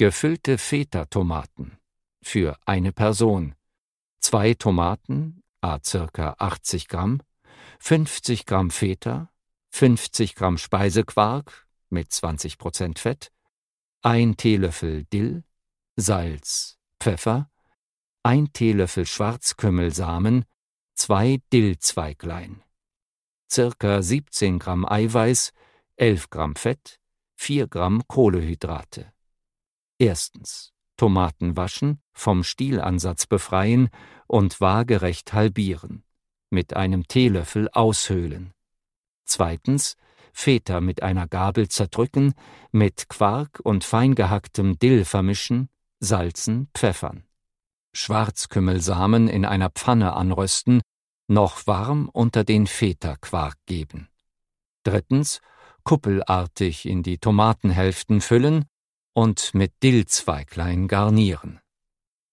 Gefüllte Feta-Tomaten für eine Person. 2 Tomaten, ca. 80 Gramm, 50 Gramm Feta, 50 Gramm Speisequark mit 20% Fett, 1 Teelöffel Dill, Salz, Pfeffer, 1 Teelöffel Schwarzkümmelsamen, 2 Dillzweiglein, ca. 17 Gramm Eiweiß, 11 Gramm Fett, 4 Gramm Kohlenhydrate. Erstens: Tomaten waschen, vom Stielansatz befreien und waagerecht halbieren. Mit einem Teelöffel aushöhlen. Zweitens: Feta mit einer Gabel zerdrücken, mit Quark und fein gehacktem Dill vermischen, salzen, pfeffern. Schwarzkümmelsamen in einer Pfanne anrösten, noch warm unter den Feta-Quark geben. Drittens: kuppelartig in die Tomatenhälften füllen und mit Dillzweiglein garnieren.